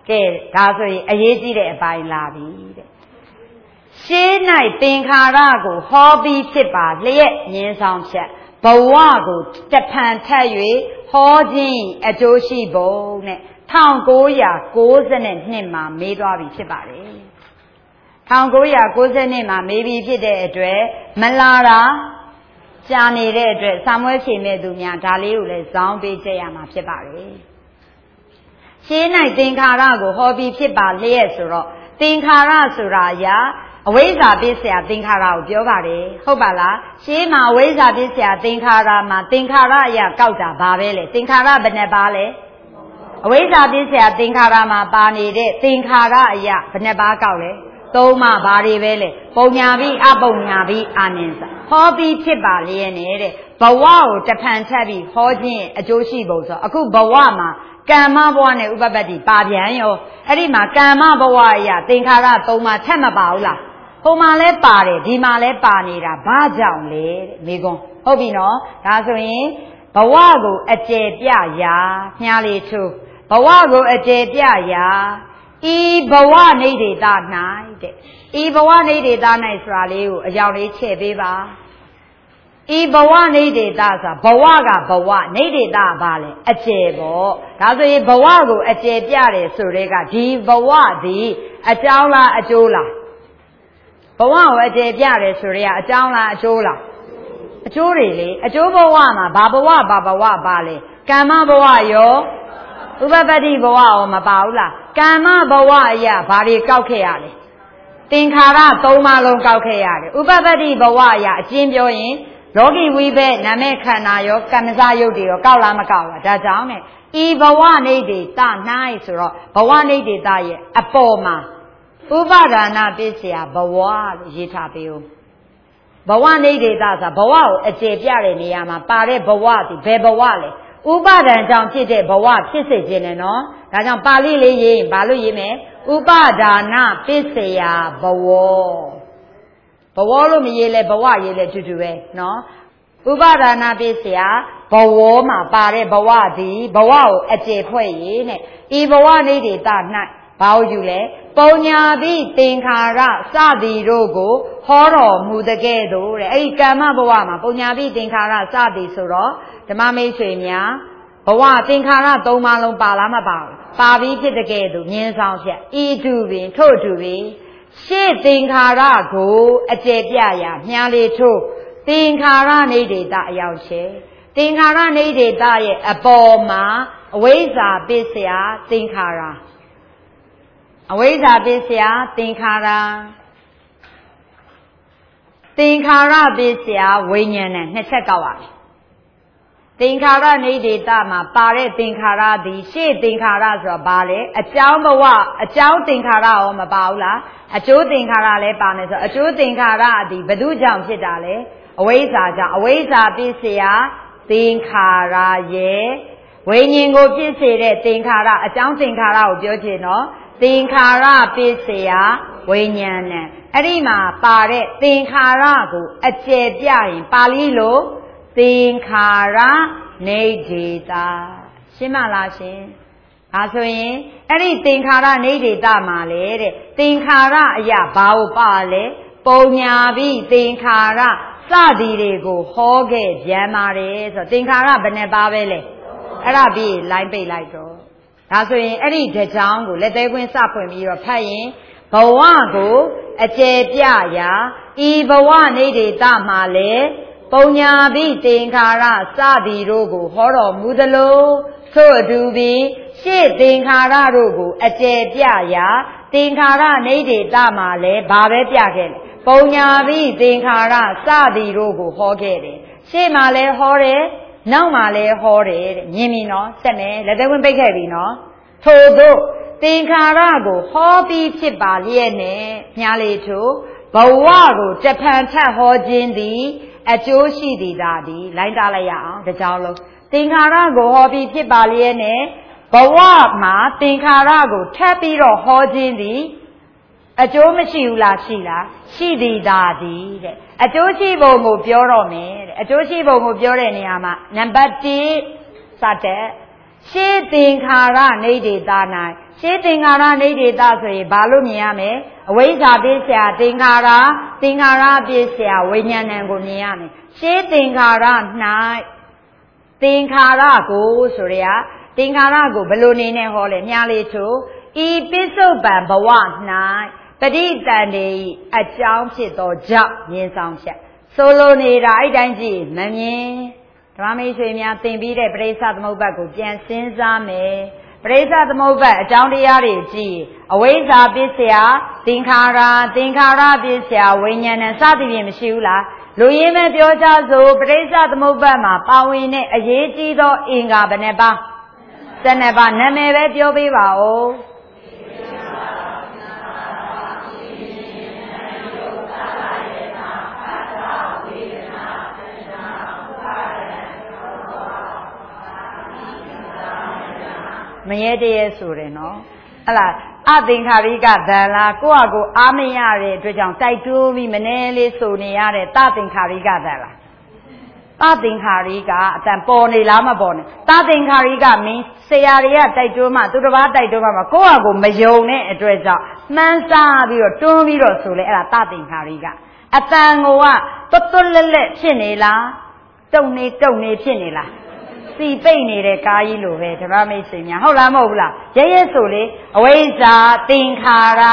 ကဲဒါဆိုရင်အရေးကြီးတဲ့အပိုင်းလာပြီတဲ့ရှေး၌သင်္ခါရကိုဟောပြီးဖြစ်ပါလျက်မြင်းဆောင်ဖြတ်ဘဝကိုတဖန်ထပ်၍ဟောခြင်းအကျိုးရှိပုံနဲ့1992မှာမေးသွားပြီဖြစ်ပါတယ်1992မှာမေးပြီးဖြစ်တဲ့အတွက်မလာတာကြာနေတဲ့အတွက်စာမွေးဖြေမဲ့သူများဒါလေးကိုလည်းဇောင်းပေးကြရမှာဖြစ်ပါတယ်ရှင်း၌သင်္ခါရကိုဟောပြီးဖြစ်ပါလျက်ဆိုတော့သင်္ခါရဆိုတာအဝိဇ္ဇာပစ္စယသင်္ခါရကိုပြောပါတယ်ဟုတ်ပါလားရှင်းမှာအဝိဇ္ဇာပစ္စယသင်္ခါရမှာသင်္ခါရအရာကောက်တာဘာပဲလဲသင်္ခါရဘယ်နှပါလဲအဝိဇ္ဇာပစ္စယသင်္ခါရမှာပါနေတဲ့သင်္ခါရအရာဘယ်နှပါကောက်လဲသုံးပါဘာတွေပဲလဲပုံညာပြီးအပုံညာပြီးအာနိစ္စဟောပြီးဖြစ်ပါလျက်နဲ့တဲ့ဘဝကိုတဖန်ထပ်ပြီးဟောခြင်းအကျိုးရှိပုံဆိုအခုဘဝမှာကမ္မဘဝနဲ့ဥပပတ္တိပါပြန်ရောအဲ့ဒီမှာကမ္မဘဝအရာသင်္ခါရသုံးပါထပ်မပါဘူးလားဟိုမှာလဲပါတယ်ဒီမှာလဲပါနေတာဘာကြောင့်လဲတဲ့မိကွန်းဟုတ်ပြီနော်ဒါဆိုရင်ဘဝကိုအကျယ်ပြရာမြားလေးထိုးဘဝကိုအကျယ်ပြရာဤဘဝနိဒေတာ၌တဲ့ဤဘဝနိဒေတာ၌ဆိုတာလေးကိုအကြောင်းလေးချဲ့ပေးပါဤဘဝနိဒေတာဆိုတာဘဝကဘဝနိဒေတာဘာလဲအကျယ်ပေါ့ဒါဆိုရင်ဘဝကိုအကျယ်ပြတယ်ဆိုတဲ့ကဒီဘဝသည်အကြောင်းလားအကျိုးလားဘဝကိုအကျယ်ပြတယ်ဆိုရဲအကြောင်းလားအကျိုးလားအကျိုးတွေလေအကျိုးဘဝမှာဘာဘဝပါလဲကမ္မဘဝရောဥပပတ္တိဘဝရောမပါဘူးလားကမ္မဘဝအရာဘာတွေကောက်ခဲ့ရလဲသင်္ခါရ၃ပါးလုံးကောက်ခဲ့ရတယ်ဥပပတ္တိဘဝအရာအကျဉ်းပြောရင်လောကီဝိဘက်နာမည်ခန္ဓာရောကမ္မစရုပ်တွေရောကောက်လားမကောက်လားဒါကြောင့်နဲ့ဤဘဝနိဒေတာ၌ဆိုတော့ဘဝနိဒေတာရဲ့အပေါ်မှာဥပါဒနာပစ္စယဘဝလို့ရေးထားပေးဦးဘဝနိဒေတာဆိုဘဝကိုအကျေပြတဲ့နေရာမှာပါတဲ့ဘဝဒီဘယ်ဘဝလဲဥပါဒံကြောင့်ဖြစ်တဲ့ဘဝဖြစ်စေခြင်းနဲ့နော်ဒါကြောင့်ပါဠိလေးရေးရင်ဘာလို့ရေးမလဲဥပါဒနာပစ္စယဘဝလို့မရေးလဲဘဝရေးလဲတူတူပဲနော်ဥပါဒနာပစ္စယဘဝမှာပါတဲ့ဘဝဒီဘဝကိုအကျေဖွဲ့ရေးနဲ့ဤဘဝနိဒေတာ၌ဘာလို့ယူလဲပုံညာပြီးသင်္ခါရစသည်တို့ကိုဟောတော်မူတဲ့ကဲ့သို့တဲ့အဲ့ဒီကမ္မဘဝမှာပုံညာပြီးသင်္ခါရစသည်ဆိုတော့ဓမ္မမိတ်ဆွေများဘဝသင်္ခါရ၃ပါးလုံးပါလားမပါဘူးပါပြီးဖြစ်တဲ့ကဲ့သို့မြင်းဆောင်ဖြတ်ဤတူပင်ထို့တူပင်ရှေ့သင်္ခါရကိုအကျယ်ပြရာမြားလေးထို့သင်္ခါရနိဒေတာအယောင်ချေသင်္ခါရနိဒေတာရဲ့အပေါ်မှာအဝိဇ္ဇာပစ္စယသင်္ခါရအဝိဇ္ဇာပစ္စယသင်္ခါရသင်္ခါရပစ္စယဝိညာဉ်နဲ့နှစ်ချက်ကောက်ရတယ်သင်္ခါရနိဒေတာမှာပါတဲ့သင်္ခါရသည်ရှေ့သင်္ခါရဆိုတာဘာလဲအကြောင်းဘဝအကြောင်းသင်္ခါရရောမပါဘူးလားအကျိုးသင်္ခါရလည်းပါမယ်ဆိုအကျိုးသင်္ခါရသည်ဘယ်သူကြောင့်ဖြစ်တာလဲအဝိဇ္ဇာကြောင့်အဝိဇ္ဇာပစ္စယသင်္ခါရရဲ့ဝိညာဉ်ကိုဖြစ်စေတဲ့သင်္ခါရအကြောင်းသင်္ခါရကိုပြောချင်တော့သင်္ခါရပစ္စယဝိညာဏံအဲ့ဒီမှာပါတဲ့သင်္ခါရကိုအကျယ်ပြရင်ပါဠိလိုသင်္ခါရနိဒေတာရှင်းမလားရှင်ဒါဆိုရင်အဲ့ဒီသင်္ခါရနိဒေတာမှာလေတဲ့သင်္ခါရအရာဘာကိုပါလဲပုံညာပြီးသင်္ခါရစသည်တွေကိုဟောခဲ့ပြန်ပါတယ်ဆိုတော့သင်္ခါရဘယ်နှပါပဲလဲအဲ့ဒါပြီးလိုင်းပိတ်လိုက်တော့ဒါဆိုရင်အဲ့ဒီတကြောင်ကိုလက်သေးခွင်းစဖွင့်ပြီးတော့ဖတ်ရင်ဘဝကိုအကျယ်ပြရာဤဘဝနိဒေတာမှာလေပုံညာပြီးသင်္ခါရစသည်တို့ကိုဟောတော်မူသလိုထို့အတူပြီးရှေ့သင်္ခါရတို့ကိုအကျယ်ပြရာသင်္ခါရနိဒေတာမှာလေဘာပဲပြခဲ့လဲပုံညာပြီးသင်္ခါရစသည်တို့ကိုဟောခဲ့တယ်ရှေ့မှာလဲဟောတယ်နောက်မှာလဲဟောတယ်တဲ့မြင်ပြီနော်ဆက်မယ်လက်သေးဝင်ပိတ်ခဲ့ပြီနော်ထို့သို့သင်္ခါရကိုဟောပြီးဖြစ်ပါလျက်နဲ့မြားလေးတို့ဘဝကိုတဖန်ထပ်ဟောခြင်းသည်အကျိုးရှိသည်သာသည်လိုင်းတားလိုက်ရအောင်ဒီကြောင်းလုံးသင်္ခါရကိုဟောပြီးဖြစ်ပါလျက်နဲ့ဘဝမှာသင်္ခါရကိုထပ်ပြီးတော့ဟောခြင်းသည်အကျိုးမရှိဘူးလားရှိလားရှိသည်သာသည်တဲ့အကျိုးရှိပုံကိုပြောတော့မယ်တဲ့အကျိုးရှိပုံကိုပြောတဲ့နေရာမှာနံပါတ်1စတဲ့ရှေးသင်္ခါရနေဒေတာ၌ရှေးသင်္ခါရနေဒေတာဆိုရင်ဘာလို့မြင်ရမလဲအဝိဇ္ဇာပစ္စယသင်္ခါရပစ္စယဝိညာဏံကိုမြင်ရမယ်ရှေးသင်္ခါရ၌သင်္ခါရကိုဆိုရသင်္ခါရကိုဘယ်လိုနေနဲ့ဟောလဲမြားလေးထို့ဤပစ္စုပန်ဘဝ၌ပဋိသန္ဓေအကြောင်းဖြစ်သောကြောင့်မြင်ဆောင်ချက်ဆိုလိုနေတာအဲ့တိုင်းကြည့်မမြင်ဓမ္မမိတ်ဆွေများသင်ပြီးတဲ့ပရိစ္ဆသမုပ္ပါဒ်ကိုပြန်စဉ်းစားမယ်ပရိစ္ဆသမုပ္ပါဒ်အကြောင်းတရားတွေကြည့်အဝိဇ္ဇာပစ္စယသင်္ခါရပစ္စယဝိညာဏစသဖြင့်မရှိဘူးလားလူရင်းမဲ့ပြောကြဆိုပရိစ္ဆသမုပ္ပါဒ်မှာပါဝင်တဲ့အရေးကြီးသောအင်္ဂါဘယ်နှပါး12ပါးနာမည်ပဲပြောပေးပါဦးမရဲတရဲဆိုတယ်နော်ဟလာအသင်္ခါရိကဓာလားကိုယ့်ဟာကိုအားမရတဲ့အတွက်ကြောင့်တိုက်တွန်းပြီးမနှဲလေးဆိုနေရတဲ့သသင်္ခါရိကဓာလားသသင်္ခါရိကအတန်ပေါ်နေလားမပေါ်နေသသင်္ခါရိကမင်းဆရာတွေကတိုက်တွန်းမှသူတစ်ပါးတိုက်တွန်းမှကိုယ့်ဟာကိုမယုံတဲ့အတွက်ကြောင့်မှန်းစားပြီးတော့တွန်းပြီးတော့ဆိုလေအဲ့ဒါသသင်္ခါရိကအတန်ကိုကတွတ်တွတ်လက်လက်ဖြစ်နေလားတုံနေဖြစ်နေလားစီပိတ်နေတဲ့ကားကြီးလိုပဲဓမ္မမိတ်ဆွေများဟုတ်လားမဟုတ်ဘူးလားရဲဆိုလေအဝိဇ္ဇာသင်္ခါရ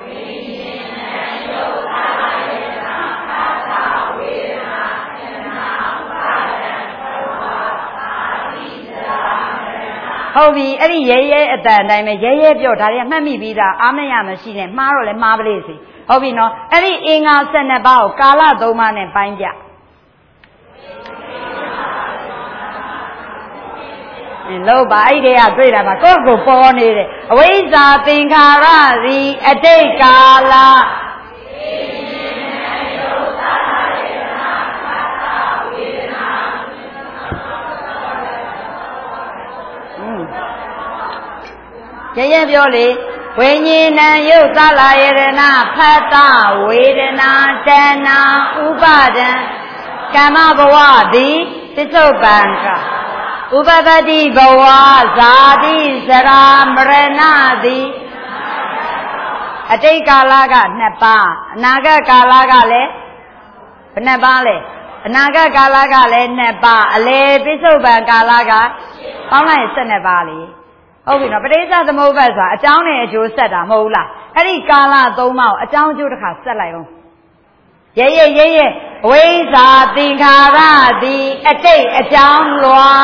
ဟုတ်ပြီအဲ့ဒီရဲအတန်အတိုင်းပဲရဲပြောဒါတွေကမှတ်မိပြီးသားအားမရမရှိနဲ့မှားတော့လဲမှားပလေးစီဟုတ်ပြီနော်အဲ့ဒီအင်္ဂါ12ပါးကိုကာလ3ပါးနဲ့ပိုင်းပြလို့ပါအဲ့ဒီကတွေ့တာပါကိုယ့်ကိုပေါ်နေတယ်အဝိဇ္ဇာသင်္ခါရသည်အတိတ်ကာလရဲပြောလေဝိညာဏံယုတ်သလာယရဏဖတ်တဝေဒနာတဏ္ဏဥပါဒံကာမဘဝသည်ပစ္စုပန်ကဥပပတိဘဝဇာတိစရာမရဏသည်အတိတ်ကာလက2ပါးအနာဂတ်ကာလကလည်းဘယ်နှပါးလဲအနာဂတ်ကာလကလည်း2ပါးအလေပစ္စုပန်ကာလကပေါင်းလိုက်12ပါးလေဟုတ်ပြီနော်ပဋိစ္စသမုပ္ပါဒ်ဆိုတာအကြောင်းနဲ့အကျိုးဆက်တာမဟုတ်ဘူးလားအဲ့ဒီကာလ3ပါးကိုအကြောင်းအကျိုးတစ်ခါဆက်လိုက်အောင်ရဲဝိဇ္ဇာသင်္ခါရသည်အတိတ်အကြောင်းလွာ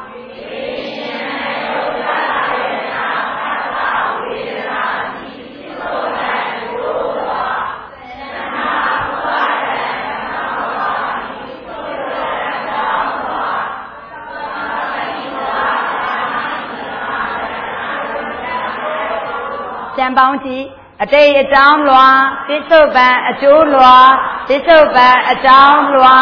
ပြန်ပေါင်းကြည့်အတိတ်အကြောင်းလွာပစ္စုပန်အကျိုးလွာပစ္စုပန်အကြောင်းလွာ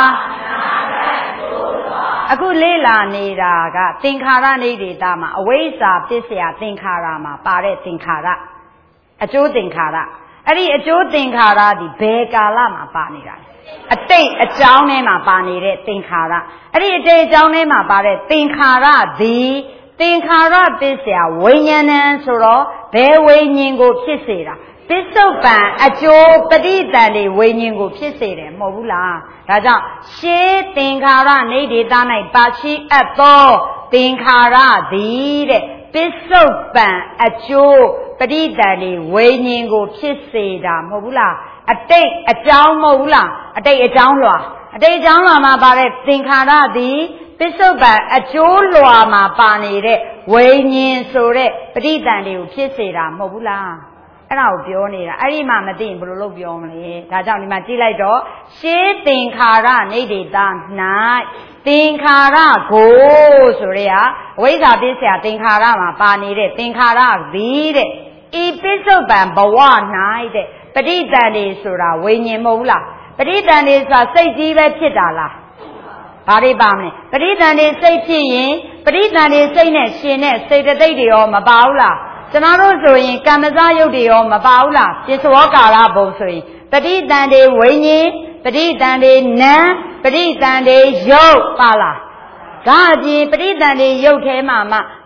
အခုလေ့လာနေတာကသင်္ခါရနေဒေတာမှာအဝိဇ္ဇာပစ္စယသင်္ခါရမှာပါတဲ့သင်္ခါရအကျိုးသင်္ခါရအဲ့ဒီအကျိုးသင်္ခါရဒီဘယ်ကာလမှာပါနေတာလဲအတိတ်အကြောင်းထဲမှာပါနေတဲ့သင်္ခါရအဲ့ဒီအတိတ်အကြောင်းထဲမှာပါတဲ့သင်္ခါရသည်သင်္ခါရပစ္စယဝိညာဏံဆိုတော့ဘယ်ဝိညာဉ်ကိုဖြစ်စေတာပစ္စုပန်အကျိုးပဋိသန္ဓေဝိညာဉ်ကိုဖြစ်စေတယ်မဟုတ်ဘူးလားဒါကြောင့်ရှေးသင်္ခါရနေဒေသ၌ပါရှိအပ်သောသင်္ခါရသည်တဲ့ပစ္စုပန်အကျိုးပဋိသန္ဓေဝိညာဉ်ကိုဖြစ်စေတာမဟုတ်ဘူးလားအတိတ်အကြောင်းမဟုတ်ဘူးလားအတိတ်အကြောင်းလွာမှာပါတဲ့သင်္ခါရသည်ပစ္စုပန်အကျိုးလွာမှာပါနေတဲ့ဝိညာဉ်ဆိုတဲ့ပဋိသန္ဓေကိုဖြစ်စေတာမဟုတ်ဘူးလားအဲ့ဒါကိုပြောနေတာအဲ့ဒီမှမသိရင်ဘယ်လိုလုပ်ပြောမလဲဒါကြောင့်ဒီမှာကြည့်လိုက်တော့ရှေးသင်္ခါရနေဒေတာ၌သင်္ခါရကိုဆိုရဲအဝိဇ္ဇာပစ္စယသင်္ခါရမှာပါနေတဲ့သင်္ခါရသည်တဲ့ဤပစ္စုပန်ဘဝ၌တဲ့ပဋိသန္ဓေဆိုတာဝိညာဉ်မဟုတ်ဘူးလားပဋိသန္ဓေဆိုတာစိတ်ကြီးပဲဖြစ်တာလားဘာတွေပါမလဲပဋိသန္ဓေစိတ်ဖြစ်ရင်ပဋိသန္ဓေစိတ်နဲ့ရှင်တဲ့စေတသိက်တွေရောမပါဘူးလားကျွန်တော်တို့ဆိုရင်ကမ္မဇယုတ်တွေရောမပါဘူးလားပစ္စဝကာလဘုံဆိုရင်ပဋိသန္ဓေဝိညာဉ်ပဋိသန္ဓေနံပဋိသန္ဓေယုတ်ပါလားဒါအပြင်ပဋိသန္ဓေယုတ်ထဲမှာမှ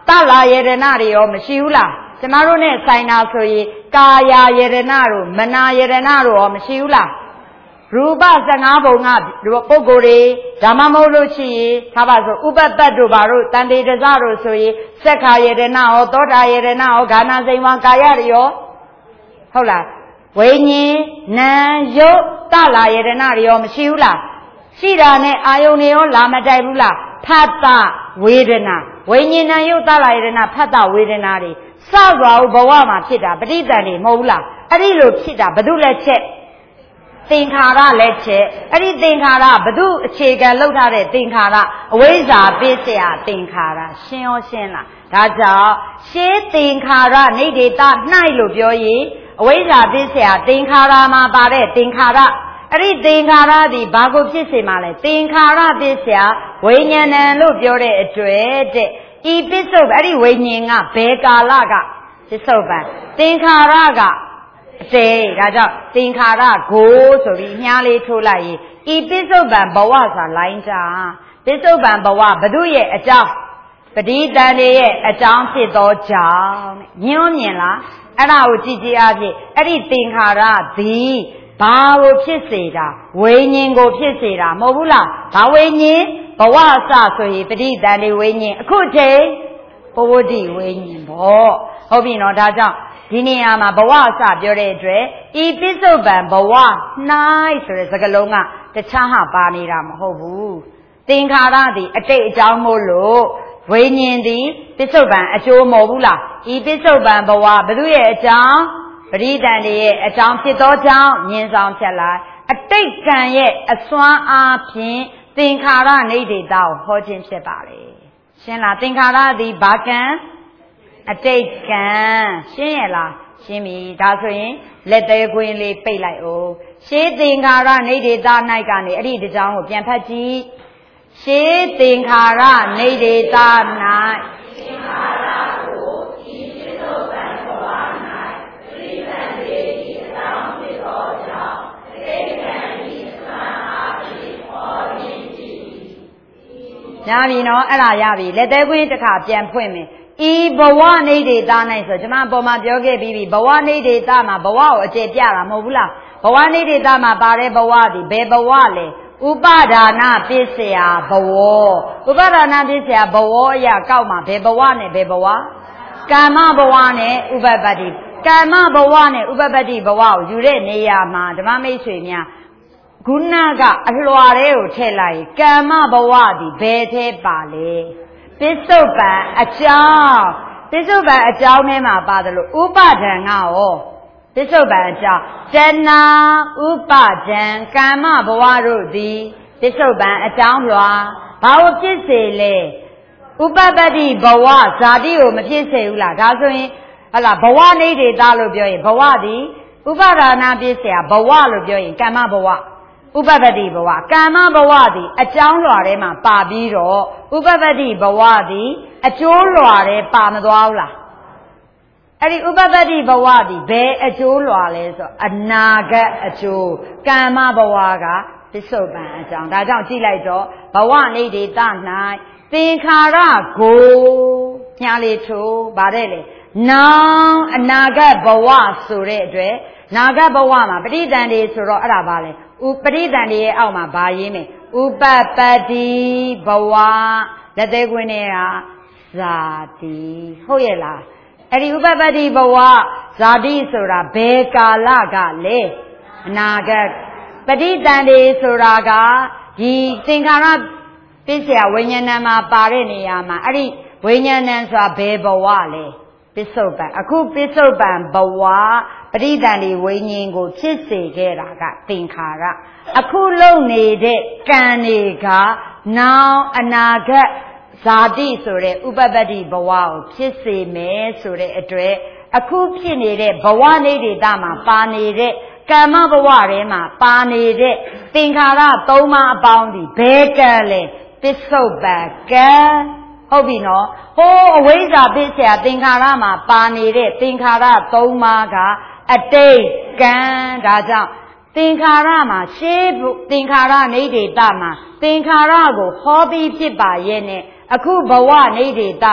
တလာယေရဏတွေရောမရှိဘူးလားကျမတို့နဲ့ဆိုင်တာဆိုရင်ကာယယေရဏတို့မနာယေရဏတို့ရောမရှိဘူးလားရူပ15ပုံကပုဂ္ဂိုလ်တွေဒါမှမဟုတ်လို့ရှိရင်သာပါဆိုဥပတ္တတို့ဘာတို့တန်တေတဇတို့ဆိုရင်စက္ခာယေရဏရောသောတာယေရဏရောဂါနာစိမ်ဝါကာယတွေရောဟုတ်လားဝိညာဉ်နာယုတ်တလာယေရဏတွေရောမရှိဘူးလားရှိတာနဲ့အာယုန်တွေရောလာမတိုက်ဘူးလားဖတ်တဝေဒနာဝိညာဉ်နာယုတ်တလာယေရဏဖတ်တဝေဒနာတွေစသွားဘဝမှာဖြစ်တာပဋိသန္ဓေမဟုတ်ဘူးလားအဲ့ဒီလိုဖြစ်တာဘု து လက်ချက်သင်္ခါရလက်ချက်အဲ့ဒီသင်္ခါရဘု து အခြေခံလောက်ထားတဲ့သင်္ခါရအဝိဇ္ဇာပစ္စယသင်္ခါရရှင်းရောရှင်းလားဒါကြောင့်ရှင်းသင်္ခါရနိဒေတ၌လို့ပြောရင်အဝိဇ္ဇာပစ္စယသင်္ခါရမှာပါတဲ့သင်္ခါရအဲ့ဒီသင်္ခါရဒီဘာကိုဖြစ်စေမှာလဲသင်္ခါရပစ္စယဝိညာဏံလို့ပြောတဲ့အတွက်တဲ့ဤပစ္စုပ္ပန်အဲ့ဒီဝိညာဉ်ကဘယ်ကာလကပစ္စုပ္ပန်သင်္ခါရကအတေဒါကြောင့်သင်္ခါရကိုဆိုပြီးညှားလေးထိုးလိုက်ရင်ဤပစ္စုပ္ပန်ဘဝဆိုတာလိုင်းတာပစ္စုပ္ပန်ဘဝဘု து ရဲ့အကြောင်းပဋိသန္ဓေရဲ့အကြောင်းဖြစ်သောကြောင့်ညွှန်းမြင်လားအဲ့ဒါကိုကြည့်ကြည့်အဖြစ်အဲ့ဒီသင်္ခါရသည်ဘာကိုဖြစ်စေတာဝိညာဉ်ကိုဖြစ်စေတာမဟုတ်ဘူးလားဘာဝိညာဉ်ဘဝအစဆိုရင်ပဋိသန္ဓေဝိညာဉ်အခုချိန်ပဝတ္တိဝိညာဉ်ပေါ့ဟုတ်ပြီနော်ဒါကြောင့်ဒီနေရာမှာဘဝအစပြောတဲ့အတွက်ဤပစ္စုပန်ဘဝ၌ဆိုတဲ့စကားလုံးကတခြားဟာပါနေတာမဟုတ်ဘူးသင်္ခါရသည်အတိတ်အကြောင်းမို့လို့ဝိညာဉ်သည်ပစ္စုပန်အကျိုးမဟုတ်ဘူးလားဤပစ္စုပန်ဘဝဘု து ရဲ့အကြောင်းပရိသန္ဓေရဲ့အကြောင်းဖြစ်သောကြောင့်မြင်ဆောင်ဖြတ်လိုက်အတိတ်ကံရဲ့အစွမ်းအားဖြင့်သင်္ခါရနိဒေတကိုဟောခြင်းဖြစ်ပါလေရှင်းလားသင်္ခါရသည်ဘာကံအတိတ်ကံရှင်းရလားရှင်းပြီဒါဆိုရင်လက်သေးခွင်းလေးပိတ်လိုက်အောင်ရှေးသင်္ခါရနိဒေတ၌ကနေအဲ့ဒီတကြောင်းကိုပြန်ဖတ်ကြည့်ရှေးသင်္ခါရနိဒေတ၌သင်္ခါရကိုဤပစ္စုပ္ပန်ဘဝ၌ပရိသန္ဓေဤအကြောင်းဖြစ်သောကြောင့်အတိတ်ကံဤအစွမ်းအားဖြင့်ဟောခြင်းကြည့်ရပြီနော်အဲ့ဒါရပြီလက်သေးခွင်းတစ်ခါပြန်ဖွင့်မယ်ဤဘဝနိဒေတ၌ဆိုကျွန်မအပေါ်မှာပြောခဲ့ပြီးပြီဘဝနိဒေတမှာဘဝကိုအကျေပြတာမဟုတ်ဘူးလားဘဝနိဒေတမှာပါတဲ့ဘဝဒီဘယ်ဘဝလဲဥပါဒါနပစ္စယဘဝဥပါဒါနပစ္စယဘဝအရာကောက်မှာဘယ်ဘဝနဲ့ဘယ်ဘဝကာမဘဝနဲ့ဥပပတ္တိကာမဘဝနဲ့ဥပပတ္တိဘဝကိုယူတဲ့နေရာမှာဓမ္မမိတ်ဆွေများခုနကအလွှာတွေကိုထည့်လိုက်ကာမဘဝဒီဘယ်ထဲပါလဲပစ္စုပန်အကြောင်းပစ္စုပန်အကြောင်းထဲမှာပါတယ်လို့ဥပါဒံကရောပစ္စုပန်အကြောင်းတဏှာဥပါဒံကာမဘဝတို့သည်ပစ္စုပန်အကြောင်းလွှာဘာလို့ဖြစ်စေလဲဥပပတ္တိဘဝဇာတိကိုမဖြစ်စေဘူးလားဒါဆိုရင်ဟလာဘဝနိဒေတလို့ပြောရင်ဘဝသည်ဥပါဒါနပစ္စယဘဝလို့ပြောရင်ကာမဘဝဥပပတ္တိဘဝကာမဘဝသည်အကြောင်းလွှာထဲမှာပါပြီးတော့ဥပပတ္တိဘဝသည်အကျိုးလွှာထဲပါမသွားဘူးလားအဲ့ဒီဥပပတ္တိဘဝသည်ဘယ်အကျိုးလွှာလဲဆိုအနာဂတ်အကျိုးကာမဘဝကပစ္စုပန်အကြောင်းဒါကြောင့်ကြည့်လိုက်တော့ဘဝနိဒေတ၌သင်္ခါရကိုညားလေးထိုးဗါတဲ့လေနောင်အနာဂတ်ဘဝဆိုတဲ့အတွက်နာဂတ်ဘဝမှာပဋိသန္ဓေဆိုတော့အဲ့ဒါပါလေပဋိသန္ဓေရဲ့အောက်မှာဗာရင်းမယ်ဥပပတ္တိဘဝလက်သေးခွင်းတွေကဇာတိဟုတ်ရဲ့လားအဲ့ဒီဥပပတ္တိဘဝဇာတိဆိုတာဘယ်ကာလကလဲအနာဂတ်ပဋိသန္ဓေဆိုတာကဒီသင်္ခါရပစ္စယဝိညာဏမှာပါတဲ့နေရာမှာအဲ့ဒီဝိညာဏဆိုတာဘယ်ဘဝလဲပစ္စုပန်အခုပစ္စုပန်ဘဝပဋိသန္ဓေဝိညာဉ်ကိုဖြစ်စေခဲ့တာကသင်္ခါရအခုလုံနေတဲ့ကံတွေကနောင်အနာဂတ်ဇာတိဆိုတဲ့ဥပပတ္တိဘဝကိုဖြစ်စေမယ်ဆိုတဲ့အတွက်အခုဖြစ်နေတဲ့ဘဝနိဒေတမှာပါနေတဲ့ကာမဘဝထဲမှာပါနေတဲ့သင်္ခါရ၃ပါးအပေါင်းဒီဘယ်ကံလဲပစ္စုပန်ကံဟုတ်ပြီနော်ဟိုးအဝိဇ္ဇာပစ္စယသင်္ခါရမှာပါနေတဲ့သင်္ခါရ၃ပါးကအတိတ်ကံဒါကြောင့်သင်္ခါရမှာရှေးသင်္ခါရနိဒေတမှာသင်္ခါရကိုဟောပြီးဖြစ်ပါရဲ့နဲ့အခုဘဝနိဒေတမှာ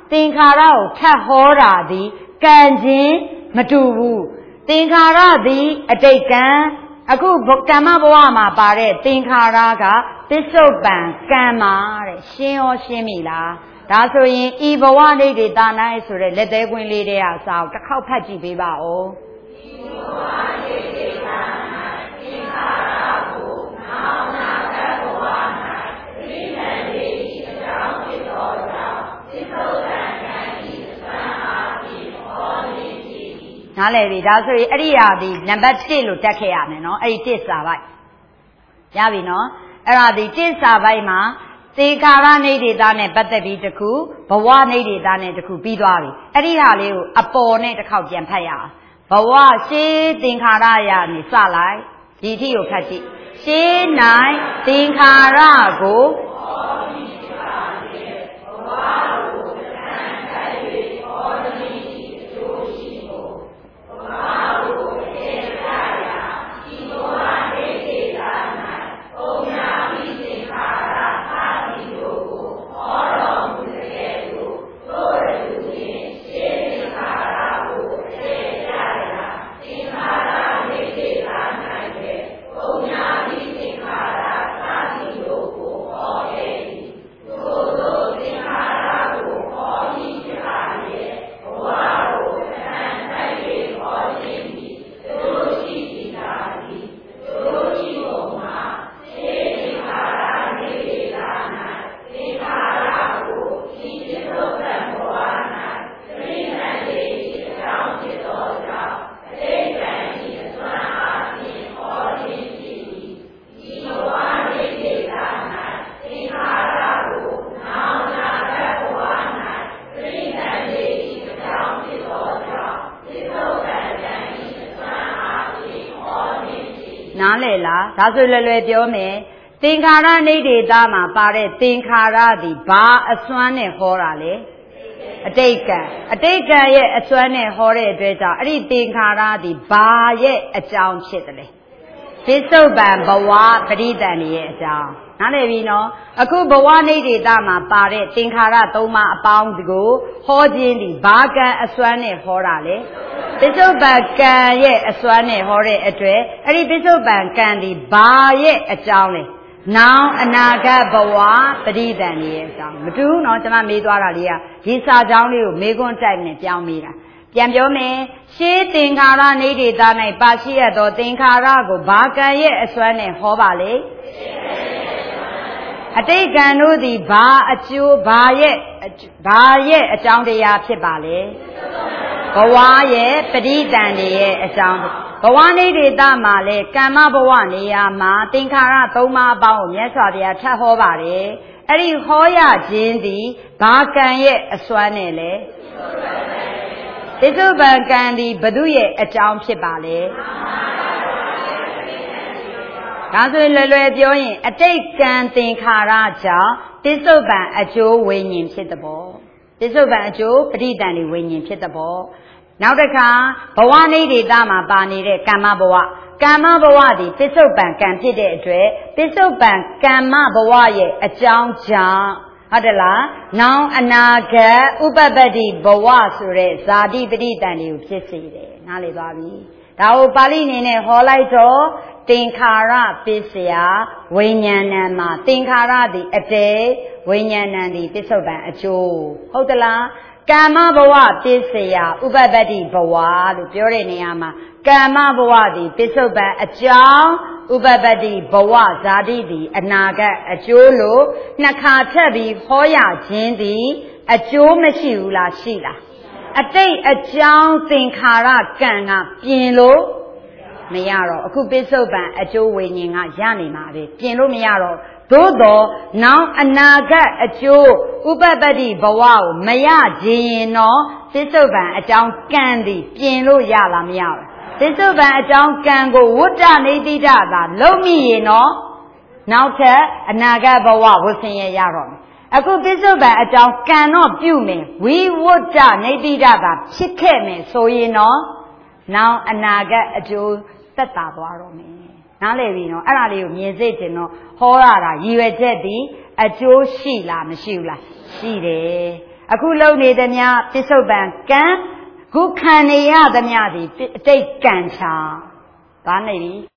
သင်္ခါရကိုထပ်ဟောတာသည်ကံချင်းမတူဘူးသင်္ခါရသည်အတိတ်ကံအခုကမ္မဘဝမှာပါတဲ့သင်္ခါရကပစ္စုပန်ကံမှာတဲ့ရှင်းရောရှင်းပြီလားဒါဆိုရင်ဤဘဝနေဒေတာ၌ဆိုတဲ့လက်သေးကွင်းလေးတွေအစားတစ်ခေါက်ဖတ်ကြည့်ပေးပါဦးဤဘဝနေဒေတာ၌သင်္ခါရကိုနောင်နာကဘဝ၌ပြိဋ္ဌာန်လေးအကြောင်းဖြစ်သောကြောင့်ပစ္စုပန်ကံဤသံအားဖြင့်ဟောနေပြီနားလည်ပြီဒါဆိုရင်အဲ့ဒီဟာဒီနံပါတ်1လို့တက်ခဲ့ရမယ်နော်အဲ့ဒီ1စာပိုက်ရပြီနော်အဲ့ဒါဒီ1စာပိုက်မှာသေခါရနေဒေတာနဲ့ပတ်သက်ပြီးတခုဘဝနေဒေတာနဲ့တခုပြီးသွားပြီအဲ့ဒီဟာလေးကိုအပေါ်နဲ့တစ်ခေါက်ပြန်ဖတ်ရအောင်ဘဝရှေးသင်္ခါရရာနေစလိုက်ဒီအထိကိုဖတ်ကြည့်ရှေး၌သင်္ခါရကိုနားလည်လားဒါဆိုလွယ်လွယ်ပြောမယ်သင်္ခါရနေဒေတာမှာပါတဲ့သင်္ခါရသည်ဘာအစွမ်းနဲ့ဟောတာလဲအတိတ်ကံရဲ့အစွမ်းနဲ့ဟောတဲ့အတွက်ကြောင့်အဲ့ဒီသင်္ခါရသည်ဘာရဲ့အကြောင်းဖြစ်တယ်လဲပစ္စုပန်ဘဝပရိသန်ရဲ့အကြောင်းနားလည်ပြီနော်အခုဘဝနေဒေတာမှာပါတဲ့သင်္ခါရ၃ပါးအပေါင်းကိုဟောခြင်းသည်ဘာကံအစွမ်းနဲ့ဟောတာလဲပစ္စုပန်ကံရဲ့အစွမ်းနဲ့ဟောတဲ့အတွက်အဲ့ဒီပစ္စုပန်ကံဒီဘာရဲ့အကြောင်းလဲနောင်အနာဂတ်ဘဝပရိသန်ရဲ့အကြောင်းမတူဘူးနော်ကျွန်မမေးသွားတာလေးကဒီစာကြောင်းလေးကိုမေးခွန်းတိုက်နဲ့ပြောင်းမေးတာပြန်ပြောမယ်ရှေးသင်္ခါရနေဒေတာ၌ပါရှိရသောသင်္ခါရကိုဘာကံရဲ့အစွမ်းနဲ့ဟောပါလေအတိတ်ကံတို့သည်ဘာအကျိုးဘာရဲ့အကြောင်းတရားဖြစ်ပါလေဘဝရဲ့ပရိသန်ရဲ့အကြောင်းဘဝနေဒေတာမှာလဲကမ္မဘဝနေရာမှာသင်္ခါရ၃ပါးအပေါင်းကိုမြတ်စွာဘုရားထပ်ဟောပါတယ်အဲ့ဒီဟောရခြင်းသည်ဘာကံရဲ့အစွမ်းနဲ့လဲပစ္စုပန်ကံသည်ဘု து ရဲ့အကြောင်းဖြစ်ပါလေဒါဆိုရင်လွယ်လွယ်ပြောရင်အတိတ်ကံသင်္ခါရကြောင့်ပစ္စုပန်အကျိုးဝိညာဉ်ဖြစ်တဲ့ဘောပစ္စုပန်အကျိုးပရိသန်ဝိညာဉ်ဖြစ်တဲ့ဘောနောက်တစ်ခါဘဝနေဒေတာမှာပါနေတဲ့ကမ္မဘဝသည်ပစ္စုပန်ကံဖြစ်တဲ့အတွက်ပစ္စုပန်ကမ္မဘဝရဲ့အကြောင်းကြောင့်ဟုတ်တယ်လားနောင်အနာဂတ်ဥပပတ္တိဘဝဆိုတဲ့ဇာတိပရိသန်တွေကိုဖြစ်စေတယ်နားလည်သွားပြီဒါကိုပါဠိအနေနဲ့ဟောလိုက်တော့သင်္ခါရပစ္စယဝိညာဏံမှာသင်္ခါရသည်အတေဝိညာဏံသည်ပစ္စုပန်အကျိုးဟုတ်သလားကမ္မဘဝပစ္စယဥပပတ္တိဘဝလို့ပြောတဲ့နေရာမှာကမ္မဘဝသည်ပစ္စုပန်အကြောင်းဥပပတ္တိဘဝဇာတိသည်အနာဂတ်အကျိုးလို့နှစ်ခါထပ်ပြီးဟောရခြင်းသည်အကျိုးမရှိဘူးလားရှိလားအတိတ်အကြောင်းသင်္ခါရကံကပြင်လို့မရတော့အခုပစ္စုပန်အကျိုးဝိညာဉ်ကရနေမှာပဲပြင်လို့မရတော့သို့တော့နောင်အနာဂတ်အကျိုးဥပပတ္တိဘဝကိုမရခြင်းရင်တော့ပစ္စုပန်အကြောင်းကံသည်ပြင်လို့ရလားမရဘူးပစ္စုပန်အကြောင်းကံကိုဝတ္တနေတိတသာလုံးမိရင်တော့နောက်ထပ်အနာဂတ်ဘဝဝဆင်းရဲရတော့မယ်အခုပစ္စုပန်အကြောင်းကံတော့ပြုမယ်ဝိဝတ္တနေတိတသာဖြစ်ခဲ့မယ်ဆိုရင်တော့နောင်အနာဂတ်အကျိုးသက်သာသွားတော့မယ်နားလည်ပြီနော်အဲ့ဒါလေးကိုမြင်စေချင်တော့ဟောရတာရည်ရွယ်ချက်ဒီအကျိုးရှိလားမရှိဘူးလားရှိတယ်အခုလုံနေသည်များပစ္စုပန်ကံခုခံနေရသည်များသည်အတိတ်ကံချာဒါနေပြီ